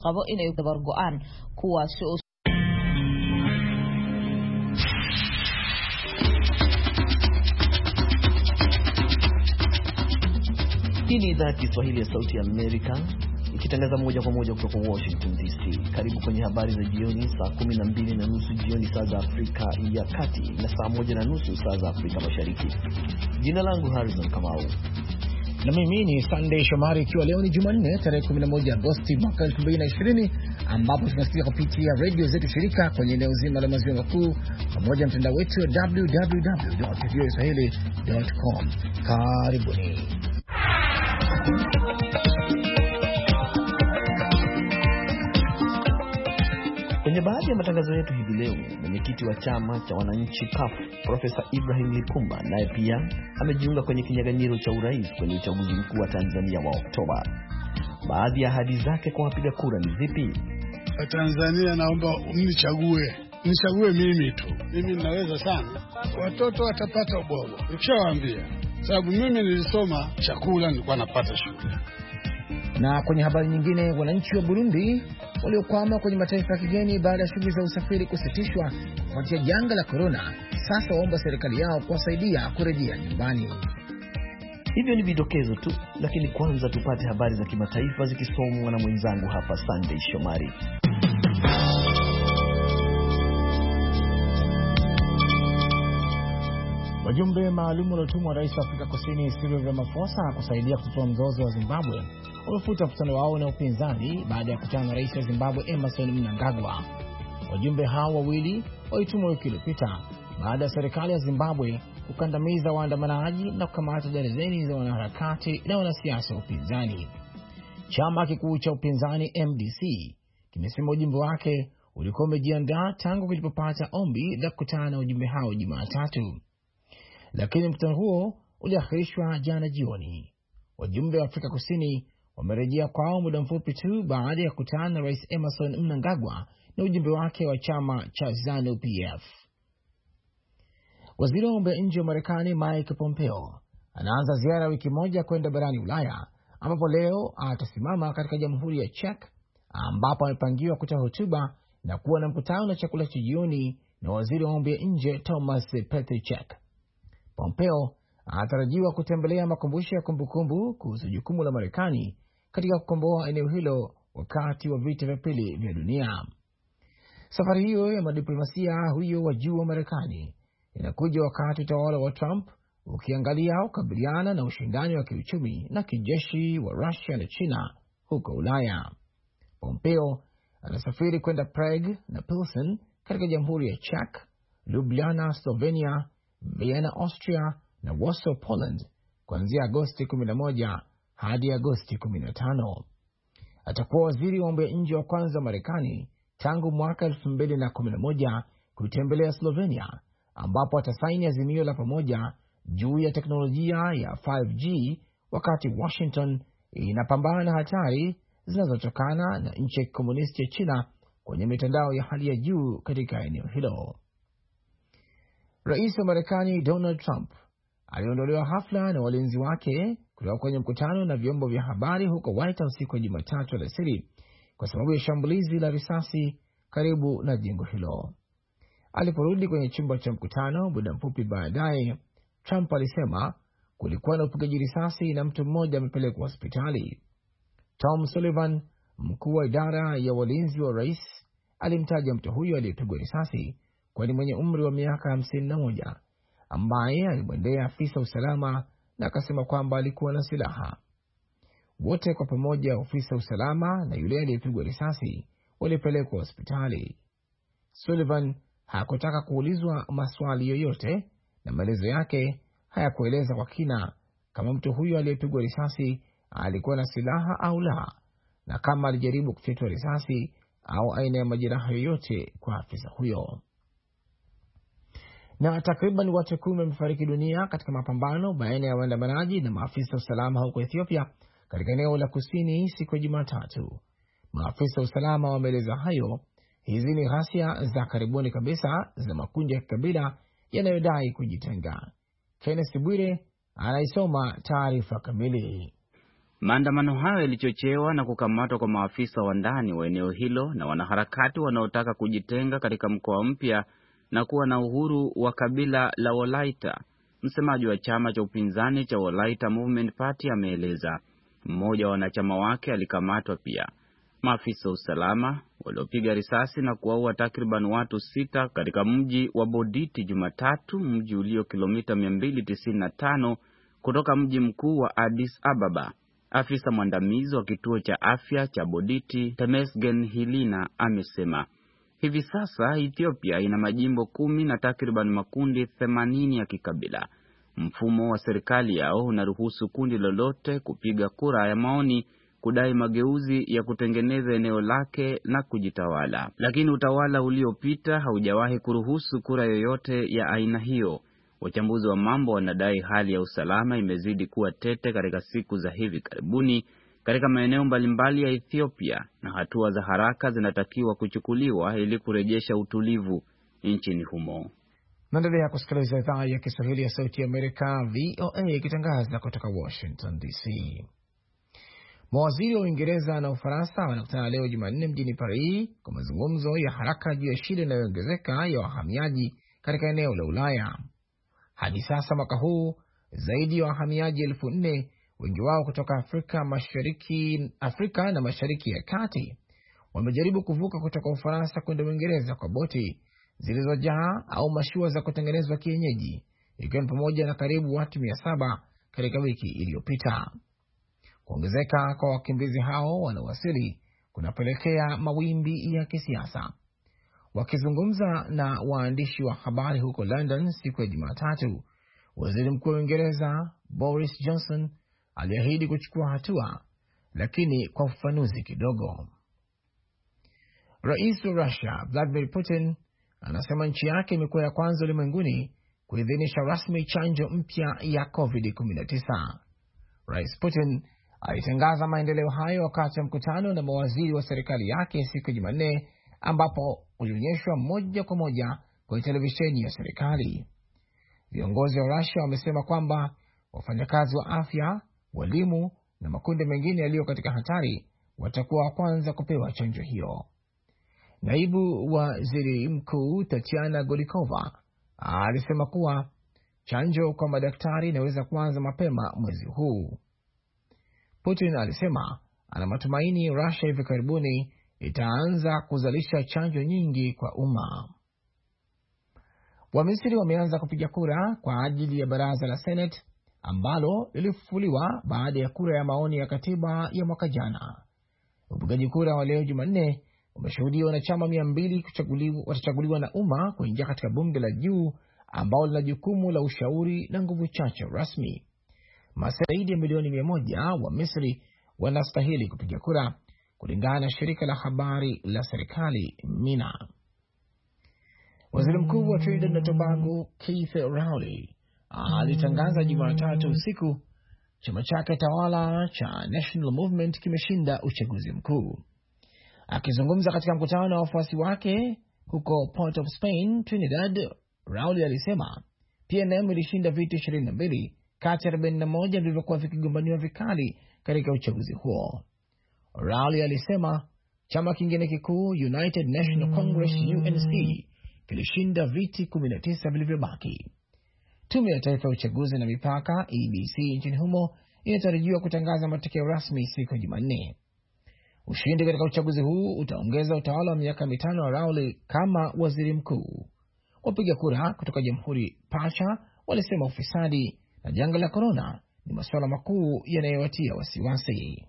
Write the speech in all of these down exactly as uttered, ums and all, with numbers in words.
qabo inay dabar go'aan kuwaasi oo Hii ni idhaa ya Kiswahili ya Sauti ya Amerika ikitangaza moja kwa moja kutoka Washington D C. Karibu kwenye habari za jioni, saa kumi na mbili na nusu jioni saa za Afrika ya Kati na saa moja na nusu saa za Afrika Mashariki. Jina langu Harrison Kamau. Na mimi ni Sunday Shomari, ikiwa leo ni Jumanne tarehe kumi na moja Agosti mwaka elfu mbili na ishirini, ambapo tunasikia kupitia radio zetu shirika kwenye eneo zima la maziwa makuu pamoja na mtandao wetu wa w w w dot v o a swahili dot com. Karibuni. Kwenye baadhi ya matangazo yetu hivi leo, mwenyekiti wa chama cha wananchi C U F Profesa Ibrahim Lipumba naye pia amejiunga kwenye kinyang'anyiro cha urais kwenye uchaguzi mkuu wa Tanzania wa Oktoba. Baadhi ya ahadi zake kwa wapiga kura ni zipi? Tanzania, naomba mnichague. Nichague mimi tu. Mimi ninaweza sana. Watoto watapata ubwabwa. Nikishawaambia. Sababu mimi nilisoma chakula nilikuwa napata shule. Na kwenye habari nyingine, wananchi wa Burundi waliokwama kwenye mataifa ya kigeni baada ya shughuli za usafiri kusitishwa kufuatia janga la corona, sasa waomba serikali yao kuwasaidia kurejea nyumbani. Hivyo ni vidokezo tu, lakini kwanza tupate habari za kimataifa zikisomwa na mwenzangu hapa Sunday Shomari. Wajumbe maalum waliotumwa rais wa Afrika Kusini Cyril Ramaphosa kusaidia kutatua mzozo wa Zimbabwe wamefuta mkutano wao na upinzani baada ya kukutana na rais wa Zimbabwe Emmerson Mnangagwa. Wajumbe hao wawili walitumwa wiki iliyopita baada ya serikali ya Zimbabwe kukandamiza waandamanaji na kukamata darzeni za wanaharakati na wanasiasa wa upinzani. Chama kikuu cha upinzani M D C kimesema ujumbe wake ulikuwa umejiandaa tangu kilipopata ombi la kukutana na wajumbe hao Jumatatu, lakini mkutano huo uliahirishwa jana jioni. Wajumbe wa Afrika Kusini wamerejea kwao muda mfupi tu baada ya kukutana na rais Emmerson Mnangagwa na ujumbe wake wa chama cha ZANU P F. Waziri wa mambo ya nje wa Marekani Mike Pompeo anaanza ziara wiki moja kwenda barani Ulaya, ambapo leo atasimama katika Jamhuri ya Czech ambapo amepangiwa kutoa hotuba na kuwa na mkutano na chakula cha jioni na waziri wa mambo ya nje Thomas Petricek. Pompeo anatarajiwa kutembelea makumbusho ya kumbukumbu kuhusu jukumu la Marekani katika kukomboa eneo hilo wakati wa vita vya pili vya dunia. Safari hiyo ya madiplomasia huyo wa juu wa Marekani inakuja wakati utawala wa Trump ukiangalia kukabiliana na ushindani wa kiuchumi na kijeshi wa Russia na China huko Ulaya. Pompeo anasafiri kwenda Prague na Pilsen katika Jamhuri ya Czech, Ljubljana Slovenia, Vienna Austria na Warsaw Poland kuanzia Agosti kumi na moja hadi Agosti kumi na tano. Atakuwa waziri wa mambo ya nje wa kwanza wa Marekani tangu mwaka elfu mbili na kumi na moja kutembelea Slovenia, ambapo atasaini azimio la pamoja juu ya teknolojia ya five G wakati Washington inapambana na hatari zinazotokana na nchi ya komunisti ya China kwenye mitandao ya hali ya juu katika eneo hilo. Rais wa Marekani Donald Trump aliondolewa hafla na walinzi wake kutoka kwenye mkutano na vyombo vya habari huko White House siku ya Jumatatu alasiri kwa sababu ya shambulizi la risasi karibu na jengo hilo. Aliporudi kwenye chumba cha mkutano muda mfupi baadaye, Trump alisema kulikuwa na upigaji risasi na mtu mmoja amepelekwa hospitali. Tom Sullivan, mkuu wa idara ya walinzi wa rais, alimtaja mtu huyo aliyepigwa risasi kwani mwenye umri wa miaka hamsini na moja ambaye alimwendea afisa usalama na akasema kwamba alikuwa na silaha. Wote kwa pamoja, ofisa usalama na yule aliyepigwa risasi, walipelekwa hospitali. Sullivan hakutaka kuulizwa maswali yoyote na maelezo yake hayakueleza kwa kina kama mtu huyo aliyepigwa risasi alikuwa na silaha au la, na kama alijaribu kufyatua risasi au aina ya majeraha yoyote kwa afisa huyo. Na takriban watu kumi wamefariki dunia katika mapambano baina ya waandamanaji na maafisa usalama huko Ethiopia katika eneo la kusini siku ya Jumatatu. Maafisa usalama wameeleza hayo. Hizi ni ghasia za karibuni kabisa za makundi ya kikabila yanayodai kujitenga. Kenneth Bwire anaisoma taarifa kamili. Maandamano hayo yalichochewa na kukamatwa kwa maafisa wa ndani wa eneo hilo na wanaharakati wanaotaka kujitenga katika mkoa mpya na kuwa na uhuru wa kabila la Wolaita. Msemaji wa chama cha upinzani cha Wolaita Movement Party ameeleza mmoja wa wanachama wake alikamatwa pia. Maafisa wa usalama waliopiga risasi na kuwaua takriban watu sita katika mji wa Boditi Jumatatu, mji ulio kilomita mia mbili tisini na tano kutoka mji mkuu wa Addis Ababa. Afisa mwandamizi wa kituo cha afya cha Boditi, Temesgen Hilina, amesema hivi sasa Ethiopia ina majimbo kumi na takriban makundi themanini ya kikabila. Mfumo wa serikali yao unaruhusu kundi lolote kupiga kura ya maoni kudai mageuzi ya kutengeneza eneo lake na kujitawala. Lakini utawala uliopita haujawahi kuruhusu kura yoyote ya aina hiyo. Wachambuzi wa mambo wanadai hali ya usalama imezidi kuwa tete katika siku za hivi karibuni katika maeneo mbalimbali ya Ethiopia, na hatua za haraka zinatakiwa kuchukuliwa ili kurejesha utulivu nchini humo. Naendelea kusikiliza idhaa ya Kiswahili ya Sauti ya Amerika, V O A, ikitangaza kutoka Washington D C. Mawaziri wa Uingereza na Ufaransa wanakutana leo Jumanne mjini Paris kwa mazungumzo ya haraka juu ya shida inayoongezeka ya wahamiaji katika eneo la Ulaya. Hadi sasa mwaka huu, zaidi ya wahamiaji elfu nne, wengi wao kutoka Afrika Mashariki, Afrika na Mashariki ya Kati, wamejaribu kuvuka kutoka Ufaransa kwenda Uingereza kwa boti zilizojaa au mashua za kutengenezwa kienyeji, ikiwa ni pamoja na karibu watu mia saba katika wiki iliyopita. Kuongezeka kwa wakimbizi hao wanaowasili kunapelekea mawimbi ya kisiasa. Wakizungumza na waandishi wa habari huko London siku ya Jumatatu, Waziri Mkuu wa Uingereza Boris Johnson aliahidi kuchukua hatua, lakini kwa ufafanuzi kidogo. Rais wa Russia Vladimir Putin anasema nchi yake imekuwa ya kwanza ulimwenguni kuidhinisha rasmi chanjo mpya ya covid kumi na tisa. Rais Putin alitangaza maendeleo hayo wakati wa mkutano na mawaziri wa serikali yake siku ya Jumanne, ambapo ulionyeshwa moja kwa moja kwenye televisheni ya serikali. Viongozi wa Russia wamesema kwamba wafanyakazi wa afya, walimu na makundi mengine yaliyo katika hatari watakuwa wa kwanza kupewa chanjo hiyo. Naibu waziri mkuu Tatiana Golikova alisema kuwa chanjo kwa madaktari inaweza kuanza mapema mwezi huu. Putin alisema ana matumaini Russia hivi karibuni itaanza kuzalisha chanjo nyingi kwa umma. Wamisri wameanza kupiga kura kwa ajili ya baraza la Senate ambalo lilifufuliwa baada ya kura ya maoni ya katiba ya mwaka jana. Upigaji kura wa leo Jumanne umeshuhudia wanachama mia mbili kuchaguliwa, watachaguliwa na umma kuingia katika bunge la juu ambao lina jukumu la ushauri na nguvu chache rasmi. Zaidi ya milioni mia moja wa Misri wanastahili kupiga kura kulingana na shirika la habari la serikali Mina. Waziri Mkuu wa Trinidad na Tobago Keith Rowley alitangaza Jumatatu usiku chama chake tawala cha National Movement kimeshinda uchaguzi mkuu. Akizungumza katika mkutano na wafuasi wake huko Port of Spain, Trinidad, Rowley alisema P N M ilishinda viti ishirini na mbili kati ya arobaini na moja vilivyokuwa vikigombaniwa vikali katika uchaguzi huo. Rowley alisema chama kingine kikuu United National Congress U N C kilishinda viti kumi na tisa vilivyobaki. Tume ya Taifa ya Uchaguzi na Mipaka E B C nchini humo inatarajiwa kutangaza matokeo rasmi siku ya Jumanne. Ushindi katika uchaguzi huu utaongeza utawala wa miaka mitano wa Rowley kama waziri mkuu. Wapiga kura kutoka Jamhuri Pacha walisema ufisadi na janga la korona ni masuala makuu yanayowatia wasiwasi.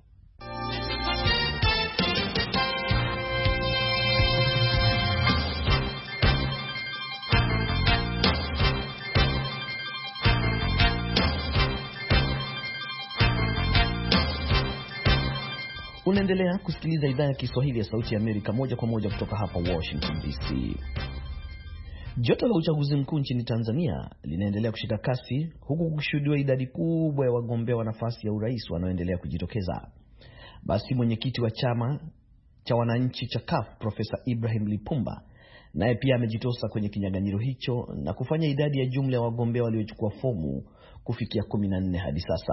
Unaendelea kusikiliza idhaa ya Kiswahili ya Sauti ya Amerika moja kwa moja kutoka hapa Washington D C. Joto la uchaguzi mkuu nchini Tanzania linaendelea kushika kasi huku kushuhudiwa idadi kubwa ya wagombea wa nafasi ya urais wanaoendelea kujitokeza. Basi mwenyekiti wa chama cha wananchi cha C U F Profesa Ibrahim Lipumba naye pia amejitosa kwenye kinyang'anyiro hicho na kufanya idadi ya jumla ya wagombea waliochukua fomu kufikia kumi na nne hadi sasa.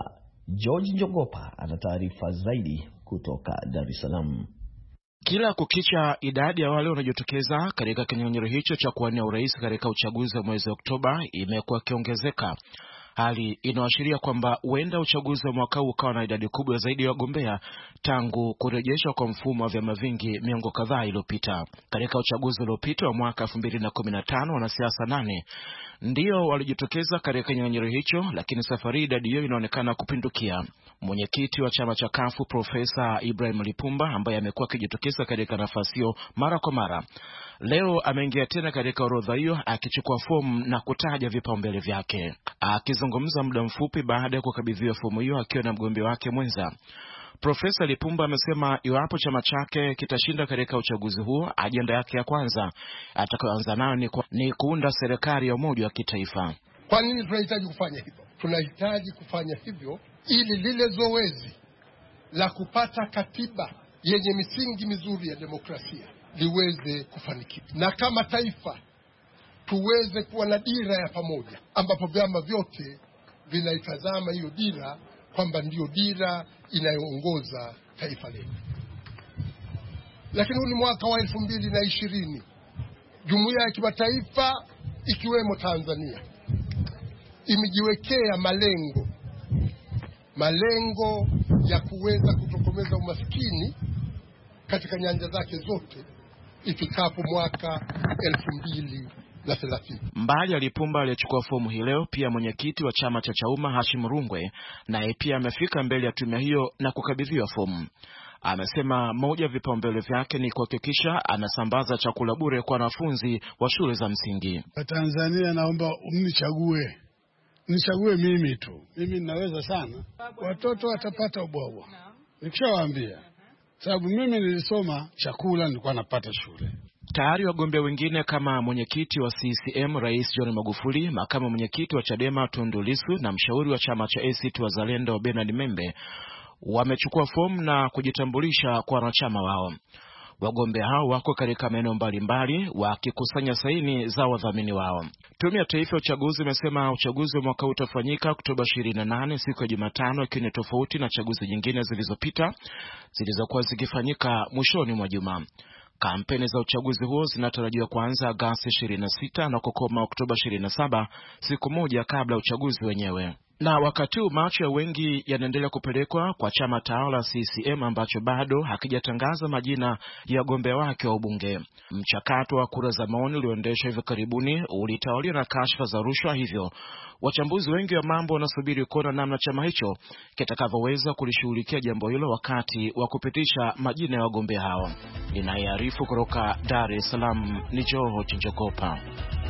George Njogopa ana taarifa zaidi kutoka Dar es Salaam. Kila kukicha idadi ya wale wanaojitokeza katika kinyang'anyiro hicho cha kuwania urais katika uchaguzi wa mwezi Oktoba imekuwa kiongezeka. Hali inaashiria kwamba huenda uchaguzi wa mwaka huu ukawa na idadi kubwa zaidi ya wagombea tangu kurejeshwa kwa mfumo wa vyama vingi miongo kadhaa iliyopita. Katika uchaguzi uliopita wa mwaka elfu mbili na kumi na tano, wanasiasa nane ndio walijitokeza katika kinyang'anyiro hicho, lakini safari idadi hiyo inaonekana kupindukia. Mwenyekiti wa chama cha Kafu Profesa Ibrahim Lipumba, ambaye amekuwa akijitokeza katika nafasi hiyo mara kwa mara, leo ameingia tena katika orodha hiyo akichukua fomu na kutaja vipaumbele vyake. Akizungumza muda mfupi baada ya kukabidhiwa fomu hiyo akiwa na mgombea wake mwenza, Profesa Lipumba amesema iwapo chama chake kitashinda katika uchaguzi huo, ajenda yake ya kwanza atakayoanza nayo ni, ni kuunda serikali ya umoja wa kitaifa. Kwa nini tunahitaji kufanya hivyo? Tunahitaji kufanya hivyo ili lile zoezi la kupata katiba yenye misingi mizuri ya demokrasia liweze kufanikiwa, na kama taifa tuweze kuwa na dira ya pamoja ambapo vyama vyote vinaitazama hiyo dira kwamba ndiyo dira inayoongoza taifa letu. Lakini huu ni mwaka wa elfu mbili na ishirini. Jumuiya ya kimataifa ikiwemo Tanzania imejiwekea malengo malengo ya kuweza kutokomeza umaskini katika nyanja zake zote ifikapo mwaka elfu mbili na thelathini. Mbali ya Lipumba aliyechukua fomu hii leo, pia mwenyekiti wa chama cha Chauma Hashim Rungwe naye pia amefika mbele ya tume hiyo na kukabidhiwa fomu. Amesema moja ya vipaumbele vyake ni kuhakikisha anasambaza chakula bure kwa wanafunzi wa shule za msingi. Tanzania, naomba mnichague. Nichague mimi tu. Mimi ninaweza sana. Watoto watapata ubwabwa. Nikishawaambia. Sababu mimi nilisoma chakula nilikuwa napata shule. Tayari wagombea wengine kama mwenyekiti wa C C M Rais John Magufuli, makamu mwenyekiti wa Chadema Tundu Lissu na mshauri wa chama cha A C T Wazalendo Bernard Membe wamechukua fomu na kujitambulisha kwa wanachama wao. Wagombea hao wako katika maeneo mbalimbali wakikusanya saini za wadhamini wao. Tume ya Taifa ya Uchaguzi imesema uchaguzi wa mwaka utafanyika Oktoba ishirini na nane, siku ya Jumatano, ikiwa ni tofauti na chaguzi nyingine zilizopita zilizokuwa zikifanyika mwishoni mwa juma. Kampeni za uchaguzi huo zinatarajiwa kuanza Agosti ishirini na sita na kukoma Oktoba ishirini na saba, siku moja kabla uchaguzi wenyewe. Na wakati huu macho ya wengi yanaendelea kupelekwa kwa chama tawala C C M ambacho bado hakijatangaza majina ya wagombea wake wa ubunge. Mchakato wa kura za maoni ulioendeshwa hivi karibuni ulitawaliwa na kashfa za rushwa, hivyo wachambuzi wengi wa mambo wanasubiri kuona namna chama hicho kitakavyoweza kulishughulikia jambo hilo wakati wa kupitisha majina ya wagombea hao. Ninayearifu kutoka Dar es Salaam ni George Njogopa.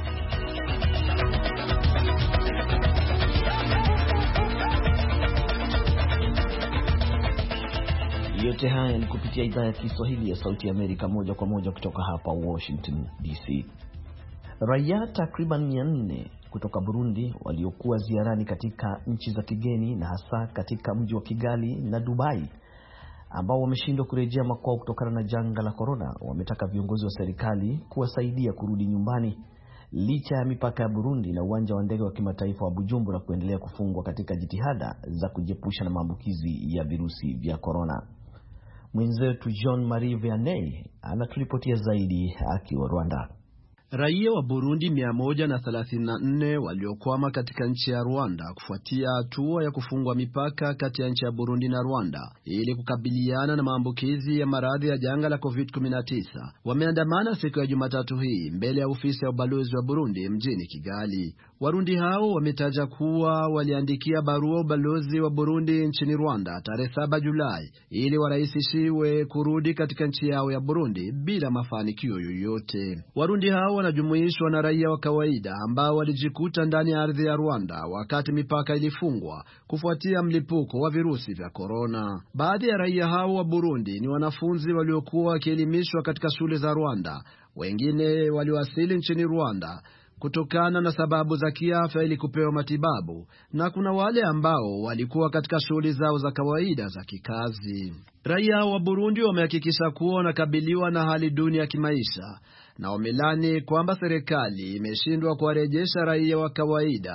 Yote haya ni kupitia idhaa ya Kiswahili ya Sauti ya Amerika, moja kwa moja kutoka hapa Washington D C. Raia takriban mia nne kutoka Burundi waliokuwa ziarani katika nchi za kigeni na hasa katika mji wa Kigali na Dubai, ambao wameshindwa kurejea makwao kutokana na janga la corona, wametaka viongozi wa serikali kuwasaidia kurudi nyumbani licha ya mipaka ya Burundi na uwanja wa ndege wa kimataifa wa Bujumbura kuendelea kufungwa katika jitihada za kujiepusha na maambukizi ya virusi vya corona. Mwenzetu John Marie Vianney anaturipotia zaidi akiwa Rwanda. Raia wa Burundi mia moja na thelathini na nne waliokwama katika nchi ya Rwanda kufuatia hatua ya kufungwa mipaka kati ya nchi ya Burundi na Rwanda ili kukabiliana na maambukizi ya maradhi ya janga la covid kumi na tisa wameandamana siku ya Jumatatu hii mbele ya ofisi ya ubalozi wa Burundi mjini Kigali. Warundi hao wametaja kuwa waliandikia barua ubalozi wa Burundi nchini Rwanda tarehe saba Julai ili warahisishiwe kurudi katika nchi yao ya Burundi bila mafanikio yoyote. Warundi hao wanajumuishwa na raia wa kawaida ambao walijikuta ndani ya ardhi ya Rwanda wakati mipaka ilifungwa kufuatia mlipuko wa virusi vya corona. Baadhi ya raia hao wa Burundi ni wanafunzi waliokuwa wakielimishwa katika shule za Rwanda. Wengine waliwasili nchini Rwanda kutokana na sababu za kiafya ili kupewa matibabu, na kuna wale ambao walikuwa katika shughuli zao za kawaida za kikazi. Raia wa Burundi wamehakikisha kuwa wanakabiliwa na hali duni ya kimaisha na wamelani kwamba serikali imeshindwa kuwarejesha raia wa kawaida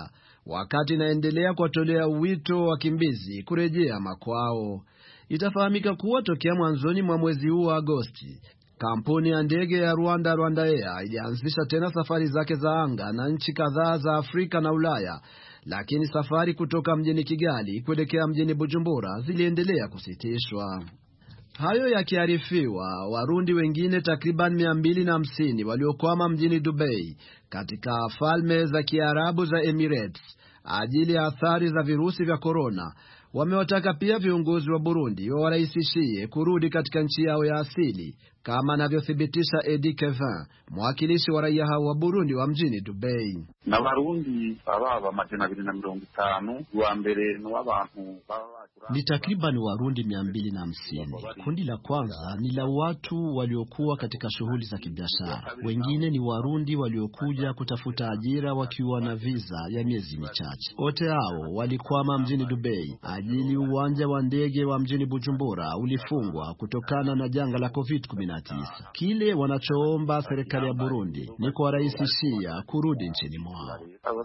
wakati inaendelea kuwatolea wito wakimbizi kurejea makwao. Itafahamika kuwa tokea mwanzoni mwa mwezi huu wa Agosti, kampuni ya ndege ya Rwanda Rwanda Air ilianzisha tena safari zake za anga na nchi kadhaa za Afrika na Ulaya, lakini safari kutoka mjini Kigali kuelekea mjini Bujumbura ziliendelea kusitishwa. Hayo yakiarifiwa, Warundi wengine takriban mia mbili na hamsini waliokwama mjini Dubai katika falme za Kiarabu za Emirates ajili ya athari za virusi vya korona wamewataka pia viongozi wa Burundi wawarahisishie kurudi katika nchi yao ya asili, kama anavyothibitisha Edi Kevin, mwakilishi wa raia hao wa Burundi wa mjini Dubai. Na Warundi ababa majana abiri na mirongo itanu wa mbere no abantu ni takriban Warundi mia mbili na hamsini. Kundi la kwanza ni la watu waliokuwa katika shughuli za kibiashara. Wengine ni Warundi waliokuja kutafuta ajira wakiwa na visa ya miezi michache. Wote hao walikwama mjini Dubai ajili uwanja wa ndege wa mjini Bujumbura ulifungwa kutokana na janga la covid kumi na tisa. Kile wanachoomba serikali ya Burundi ni kuwarahisishia kurudi nchini mwao.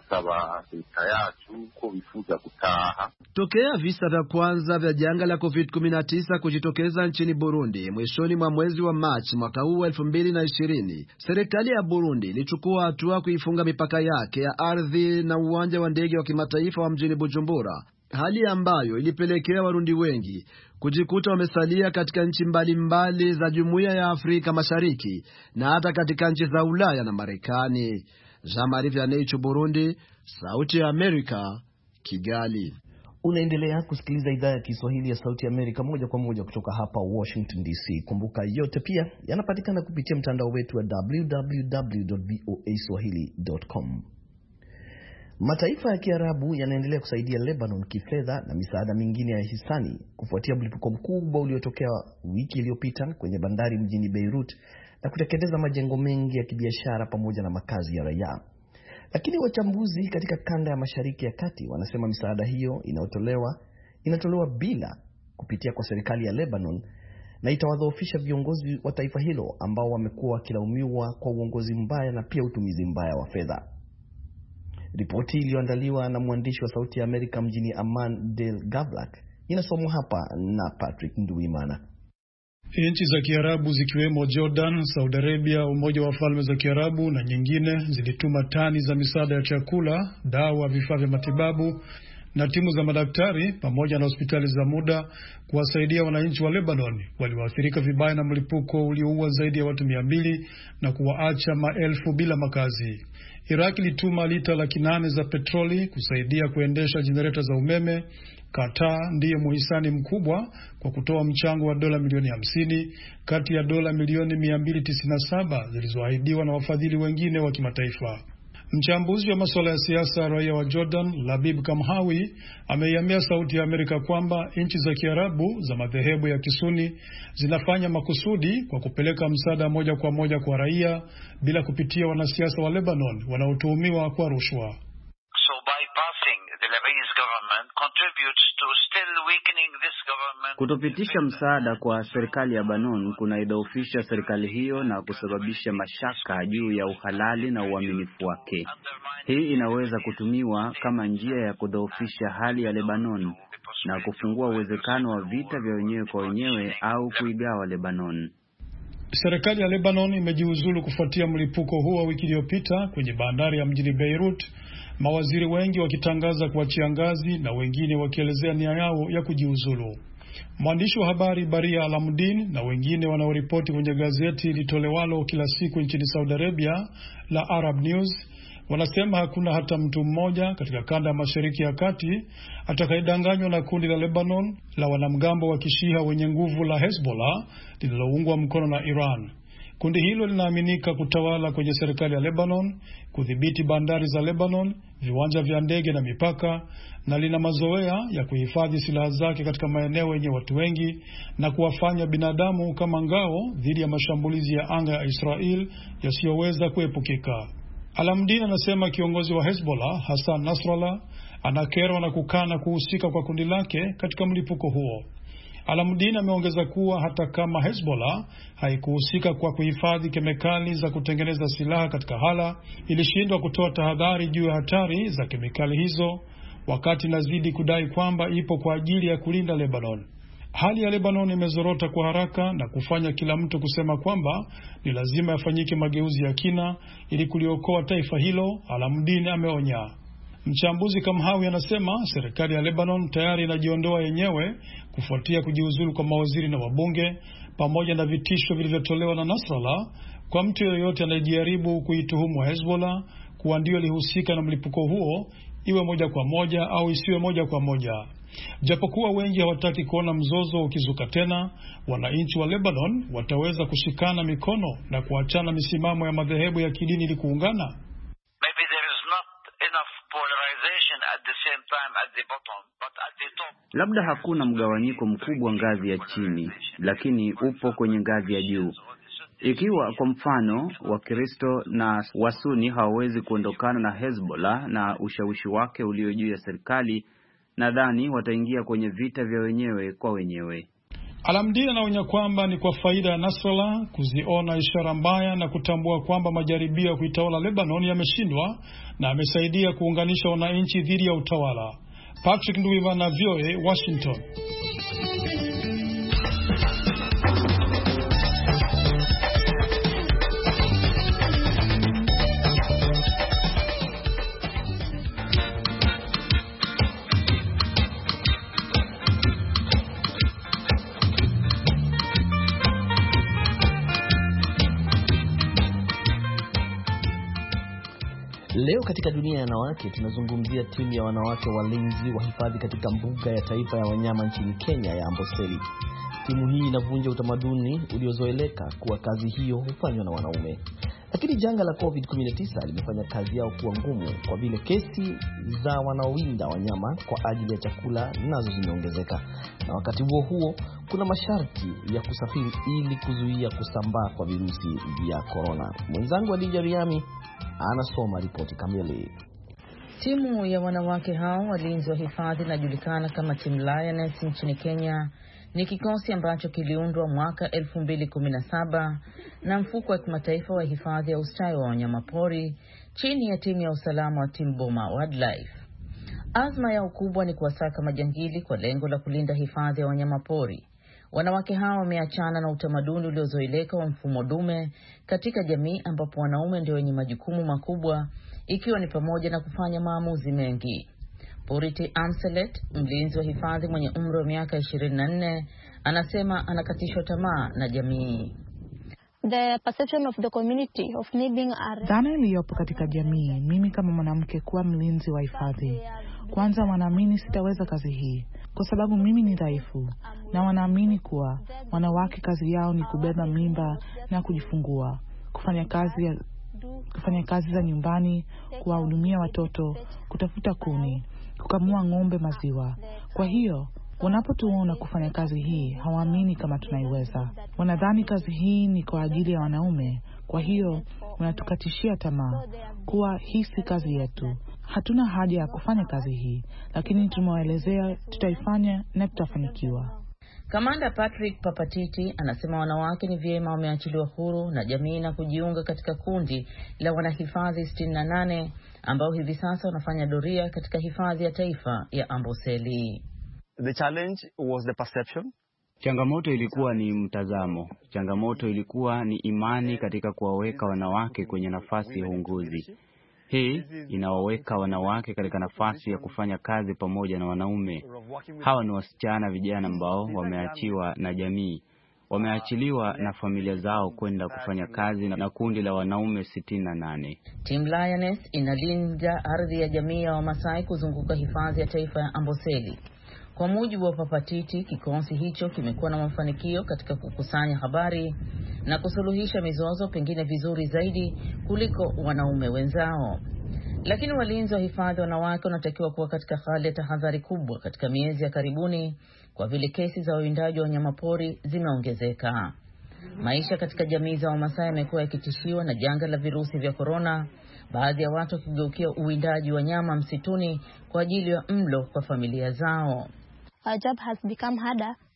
Tokea visa vya kwanza vya janga la covid kumi na tisa kujitokeza nchini Burundi mwishoni mwa mwezi wa Machi mwaka huu elfu mbili na ishirini, serikali ya Burundi ilichukua hatua kuifunga mipaka yake ya ardhi na uwanja wa ndege wa kimataifa wa mjini Bujumbura, hali ambayo ilipelekea Warundi wengi kujikuta wamesalia katika nchi mbalimbali za Jumuiya ya Afrika Mashariki na hata katika nchi za Ulaya na Marekani. Jean-Marie Vianney, Burundi, Sauti ya Amerika, Kigali. Unaendelea kusikiliza idhaa ya Kiswahili ya Sauti ya Amerika moja kwa moja kutoka hapa Washington D C. Kumbuka yote pia yanapatikana kupitia mtandao wetu wa w w w dot voa swahili dot com. Mataifa ya Kiarabu yanaendelea kusaidia Lebanon kifedha na misaada mingine ya hisani kufuatia mlipuko mkubwa uliotokea wiki iliyopita kwenye bandari mjini Beirut na kuteketeza majengo mengi ya kibiashara pamoja na makazi ya raia. Lakini wachambuzi katika kanda ya Mashariki ya Kati wanasema misaada hiyo inayotolewa inatolewa bila kupitia kwa serikali ya Lebanon na itawadhoofisha viongozi wa taifa hilo ambao wamekuwa wakilaumiwa kwa uongozi mbaya na pia utumizi mbaya wa fedha. Ripoti iliyoandaliwa na mwandishi wa Sauti ya Amerika mjini Amman Del Gavlak inasomwa hapa na Patrick Nduwimana. Nchi za Kiarabu zikiwemo Jordan, Saudi Arabia, Umoja wa Falme za Kiarabu na nyingine zilituma tani za misaada ya chakula, dawa, vifaa vya matibabu na timu za madaktari pamoja na hospitali za muda kuwasaidia wananchi wa Lebanon walioathirika vibaya na mlipuko ulioua zaidi ya watu mia mbili na kuwaacha maelfu bila makazi. Iraq ilituma lita laki nane za petroli kusaidia kuendesha jenereta za umeme. Qatar ndiye muhisani mkubwa kwa kutoa mchango wa dola milioni hamsini kati ya dola milioni mia mbili tisini na saba zilizoahidiwa na wafadhili wengine wa kimataifa. Mchambuzi wa masuala ya siasa raia wa Jordan, Labib Kamhawi, ameiambia Sauti ya Amerika kwamba nchi za Kiarabu za madhehebu ya Kisuni zinafanya makusudi kwa kupeleka msaada moja kwa moja kwa raia bila kupitia wanasiasa wa Lebanon wanaotuhumiwa kwa rushwa. So bypassing the Lebanese government contributes to still weakening this government. Kutopitisha msaada kwa serikali ya Lebanon kunaidhoofisha serikali hiyo na kusababisha mashaka juu ya uhalali na uaminifu wake. Hii inaweza kutumiwa kama njia ya kudhoofisha hali ya Lebanon na kufungua uwezekano wa vita vya wenyewe kwa wenyewe au kuigawa Lebanon. Serikali ya Lebanon imejiuzulu kufuatia mlipuko huo wiki iliyopita kwenye bandari ya mjini Beirut, mawaziri wengi wakitangaza kuachia ngazi na wengine wakielezea nia yao ya kujiuzulu. Mwandishi wa habari Baria Alamuddin na wengine wanaoripoti kwenye gazeti litolewalo kila siku nchini Saudi Arabia la Arab News wanasema hakuna hata mtu mmoja katika kanda ya Mashariki ya Kati atakayedanganywa na kundi la Lebanon la wanamgambo wa Kishia wenye nguvu la Hezbollah linaloungwa mkono na Iran. Kundi hilo linaaminika kutawala kwenye serikali ya Lebanon, kudhibiti bandari za Lebanon, viwanja vya ndege na mipaka, na lina mazoea ya kuhifadhi silaha zake katika maeneo yenye watu wengi na kuwafanya binadamu kama ngao dhidi ya mashambulizi ya anga ya Israel yasiyoweza kuepukika. Alamdin anasema kiongozi wa Hezbollah, Hassan Nasrallah, anakerwa na kukana kuhusika kwa kundi lake katika mlipuko huo. Alamudin ameongeza kuwa hata kama Hezbollah haikuhusika kwa kuhifadhi kemikali za kutengeneza silaha katika Hala, ilishindwa kutoa tahadhari juu ya hatari za kemikali hizo, wakati inazidi kudai kwamba ipo kwa ajili ya kulinda Lebanon. Hali ya Lebanon imezorota kwa haraka na kufanya kila mtu kusema kwamba ni lazima yafanyike mageuzi ya kina ili kuliokoa taifa hilo, Alamudin ameonya. Mchambuzi Kamhawi anasema serikali ya Lebanon tayari inajiondoa yenyewe kufuatia kujiuzulu kwa mawaziri na wabunge, pamoja na vitisho vilivyotolewa na Nasrallah kwa mtu yeyote anayejaribu kuituhumu Hezbollah kuwa ndio ilihusika na mlipuko huo, iwe moja kwa moja au isiwe moja kwa moja. Japokuwa wengi hawataki kuona mzozo ukizuka tena, wananchi wa Lebanon wataweza kushikana mikono na kuachana misimamo ya madhehebu ya kidini ili kuungana. Labda hakuna mgawanyiko mkubwa ngazi ya chini, lakini upo kwenye ngazi ya juu. Ikiwa kwa mfano Wakristo na Wasuni hawawezi kuondokana na Hezbollah na ushawishi wake ulio juu ya serikali, nadhani wataingia kwenye vita vya wenyewe kwa wenyewe. Alamudin anaonya kwamba ni kwa faida ya Nasrallah kuziona ishara mbaya na kutambua kwamba majaribio ya kuitawala Lebanon yameshindwa, na amesaidia kuunganisha wananchi dhidi ya utawala. Patrick Nduwimana, V O A, Washington. Leo katika dunia ya wanawake tunazungumzia timu ya wanawake walinzi wa hifadhi katika mbuga ya taifa ya wanyama nchini Kenya ya Amboseli. Timu hii inavunja utamaduni uliozoeleka kuwa kazi hiyo hufanywa na wanaume. Lakini janga la covid kumi na tisa limefanya kazi yao kuwa ngumu kwa vile kesi za wanaowinda wanyama kwa ajili ya chakula nazo zimeongezeka. Na wakati huo huo kuna masharti ya kusafiri ili kuzuia kusambaa kwa virusi vya corona. Mwenzangu Adija Riami anasoma ripoti kamili. Timu ya wanawake hao walinzi wa hifadhi inajulikana kama Team Lioness nchini Kenya. Ni kikosi ambacho kiliundwa mwaka elfu mbili kumi na saba na mfuko wa kimataifa wa hifadhi ya ustawi wa wanyamapori chini ya timu ya usalama wa Team Boma Wildlife. Azma ya ukubwa ni kuwasaka majangili kwa lengo la kulinda hifadhi ya wanyamapori. Wanawake hawa wameachana na utamaduni uliozoeleka wa mfumo dume katika jamii ambapo wanaume ndio wenye majukumu makubwa, ikiwa ni pamoja na kufanya maamuzi mengi. Purity Amselet, mlinzi wa hifadhi mwenye umri wa miaka ishirini na nne, anasema anakatishwa tamaa na jamii. The perception of the community of me being a... Dhana iliyopo katika jamii mimi kama mwanamke kuwa mlinzi wa hifadhi. Kwanza wanaamini sitaweza kazi hii kwa sababu mimi ni dhaifu, na wanaamini kuwa wanawake kazi yao ni kubeba mimba na kujifungua, kufanya kazi ya, kufanya kazi za nyumbani, kuwahudumia watoto, kutafuta kuni, kukamua ng'ombe maziwa. Kwa hiyo wanapotuona kufanya kazi hii hawaamini kama tunaiweza. Wanadhani kazi hii ni kwa ajili ya wanaume, kwa hiyo wanatukatishia tamaa kuwa hii si kazi yetu. Hatuna haja ya kufanya kazi hii, lakini tumewaelezea tutaifanya na tutafanikiwa. Kamanda Patrick Papatiti anasema wanawake ni vyema wameachiliwa huru na jamii na kujiunga katika kundi la wanahifadhi sitini na nane ambao hivi sasa wanafanya doria katika hifadhi ya taifa ya Amboseli. The challenge was the perception. Changamoto ilikuwa ni mtazamo. Changamoto ilikuwa ni imani katika kuwaweka wanawake kwenye nafasi ya uongozi. Hii inawaweka wanawake katika nafasi ya kufanya kazi pamoja na wanaume. Hawa ni wasichana vijana ambao wameachiwa na jamii. Wameachiliwa na familia zao kwenda kufanya kazi na kundi la wanaume sitini na nane. Team Lioness inalinda ardhi ya jamii ya Wamasai kuzunguka hifadhi ya taifa ya Amboseli. Kwa mujibu wa Papatiti, kikosi hicho kimekuwa na mafanikio katika kukusanya habari na kusuluhisha mizozo pengine vizuri zaidi kuliko wanaume wenzao. Lakini walinzi wa hifadhi wanawake wanatakiwa kuwa katika hali ya tahadhari kubwa katika miezi ya karibuni kwa vile kesi za uwindaji wa wanyamapori zimeongezeka. Maisha katika jamii za Wamasai yamekuwa yakitishiwa na janga la virusi vya corona, baadhi ya watu wakigeukia uwindaji wa nyama msituni kwa ajili ya mlo kwa familia zao. Our job has become harder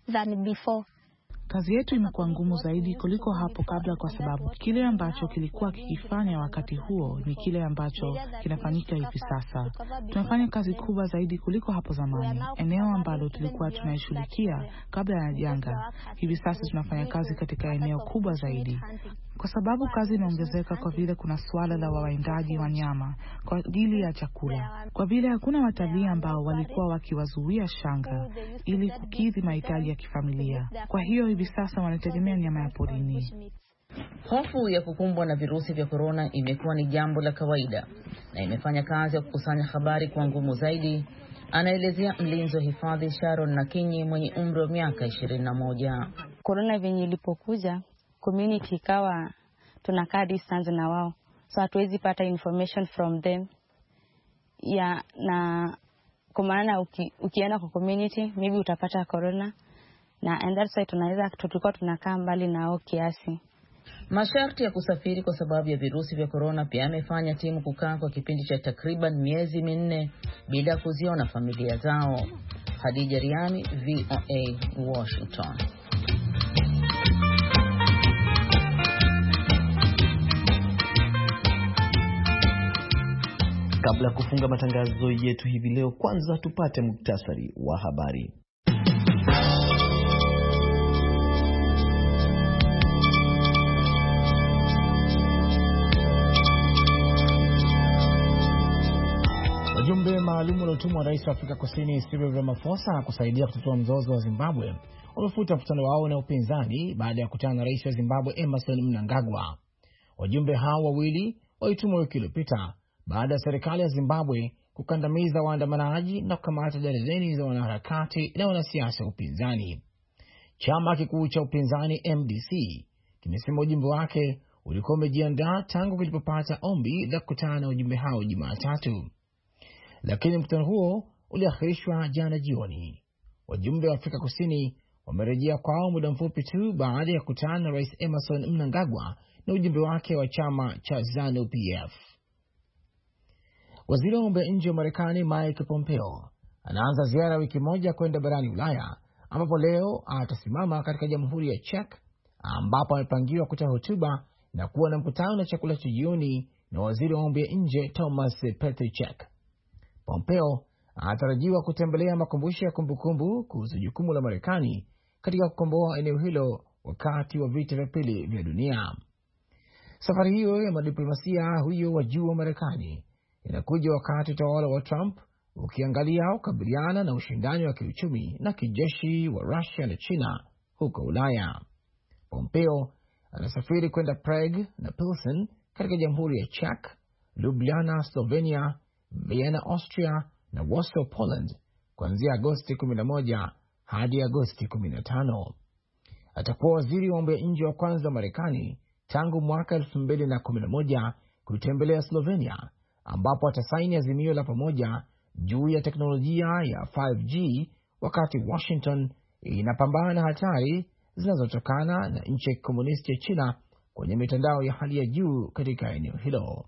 than before. Kazi yetu imekuwa ngumu zaidi kuliko hapo kabla kwa sababu kile ambacho kilikuwa kikifanya wakati huo ni kile ambacho kinafanyika hivi sasa. Tunafanya kazi kubwa zaidi kuliko hapo zamani. Eneo ambalo tulikuwa tunaishughulikia kabla ya janga, hivi sasa tunafanya kazi katika eneo kubwa zaidi. Kwa sababu kazi imeongezeka kwa vile kuna swala la wawindaji wanyama kwa ajili ya chakula. Kwa vile hakuna watalii ambao walikuwa wakiwazuia shanga ili kukidhi mahitaji ya kifamilia. Kwa hiyo hivi sasa wanategemea nyama ya porini. Hofu ya kukumbwa na virusi vya korona imekuwa ni jambo la kawaida na imefanya kazi ya kukusanya habari kwa ngumu zaidi, anaelezea mlinzi wa hifadhi Sharon Nakinyi mwenye umri wa miaka ishirini na moja. Korona venye ilipokuja, community ikawa tunakaa distance na wao, so hatuwezi pata information from them ya na kwa maana uki, ukienda kwa community maybe utapata corona, na and that's why tunaweza tulikuwa tunakaa mbali nao kiasi. Masharti ya kusafiri kwa sababu ya virusi vya korona pia yamefanya timu kukaa kwa kipindi cha takriban miezi minne bila kuziona familia zao. Hadija Riami, V O A, Washington. Kabla ya kufunga matangazo yetu hivi leo, kwanza tupate muktasari wa habari. Wajumbe maalum waliotumwa Rais wa Afrika Kusini Cyril Ramaphosa kusaidia kutatua mzozo wa Zimbabwe wamefuta mkutano wao na upinzani baada ya kukutana na Rais wa Zimbabwe Emmerson Mnangagwa. Wajumbe hao wawili walitumwa wiki iliyopita baada ya serikali ya Zimbabwe kukandamiza waandamanaji na kukamata darzeni za wanaharakati na wanasiasa upinzani. Chama kikuu cha upinzani M D C kimesema ujumbe wake ulikuwa umejiandaa tangu kilipopata ombi la kukutana na wajumbe hao Jumatatu. Lakini mkutano huo uliahirishwa jana jioni. Wajumbe wa Afrika Kusini wamerejea kwao muda mfupi tu baada ya kukutana na Rais Emmerson Mnangagwa na ujumbe wake wa chama cha ZANU P F. Waziri wa mambo ya nje wa Marekani Mike Pompeo anaanza ziara wiki moja kwenda barani Ulaya, ambapo leo atasimama katika Jamhuri ya Czech ambapo amepangiwa kutoa hotuba na kuwa na mkutano na chakula cha jioni na waziri wa mambo ya nje Thomas Petricek. Pompeo anatarajiwa kutembelea makumbusho ya kumbukumbu kuhusu jukumu la Marekani katika kukomboa eneo hilo wakati wa vita vya pili vya dunia. Safari hiyo ya madiplomasia huyo wa juu wa Marekani inakuja wakati utawala wa Trump ukiangalia kukabiliana na ushindani wa kiuchumi na kijeshi wa Russia na China huko Ulaya. Pompeo anasafiri kwenda Prague na Pilsen katika Jamhuri ya Czech, Ljubljana Slovenia, Vienna Austria na Warsaw Poland kuanzia Agosti kumi na moja hadi Agosti kumi na tano. Atakuwa waziri wa mambo ya nje wa kwanza wa Marekani tangu mwaka elfu mbili na kumi na moja kutembelea Slovenia, ambapo atasaini azimio la pamoja juu ya teknolojia ya five G wakati Washington inapambana na hatari zinazotokana na nchi ya komunisti ya China kwenye mitandao ya hali ya juu katika eneo hilo.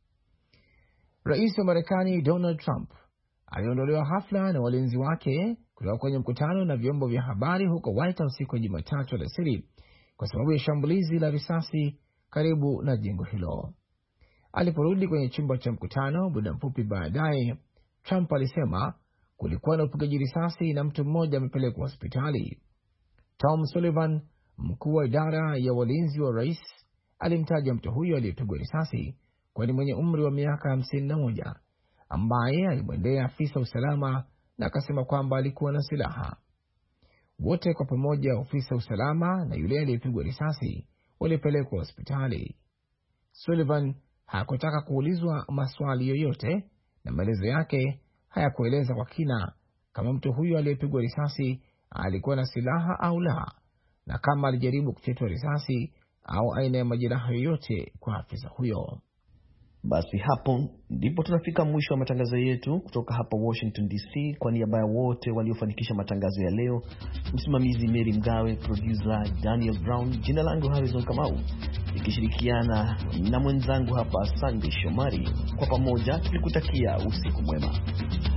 Rais wa Marekani Donald Trump aliondolewa hafla na walinzi wake kutoka kwenye mkutano na vyombo vya habari huko White House siku ya Jumatatu alasiri kwa sababu ya shambulizi la risasi karibu na jengo hilo. Aliporudi kwenye chumba cha mkutano muda mfupi baadaye, Trump alisema kulikuwa na upigaji risasi na mtu mmoja amepelekwa hospitali. Tom Sullivan, mkuu wa idara ya walinzi wa rais, alimtaja mtu huyo aliyepigwa risasi kwani mwenye umri wa miaka hamsini na moja ambaye alimwendea afisa usalama na akasema kwamba alikuwa na silaha. Wote kwa pamoja, ofisa usalama na yule aliyepigwa risasi, walipelekwa hospitali. Sullivan hakutaka kuulizwa maswali yoyote na maelezo yake hayakueleza kwa kina kama mtu huyo aliyepigwa risasi alikuwa na silaha au la, na kama alijaribu kufyatua risasi au aina ya majeraha yoyote kwa afisa huyo. Basi hapo ndipo tunafika mwisho wa matangazo yetu kutoka hapa Washington D C. Kwa niaba ya wote waliofanikisha matangazo ya leo, msimamizi Mary Mgawe, producer Daniel Brown, jina langu Harrison Kamau, nikishirikiana na mwenzangu hapa Sandy Shomari, kwa pamoja tulikutakia usiku mwema.